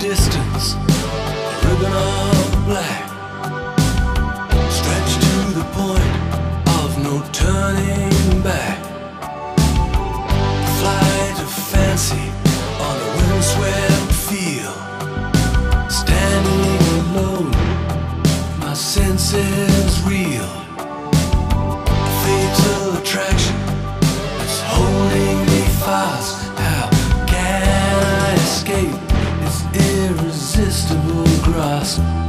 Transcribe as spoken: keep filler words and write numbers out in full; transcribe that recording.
distance, a ribbon of black, stretched to the point of no turning back. A flight of fancy on a windswept field, standing alone, my senses reel. A fatal attraction is holding me fast. How can I escape its irresistible grasp?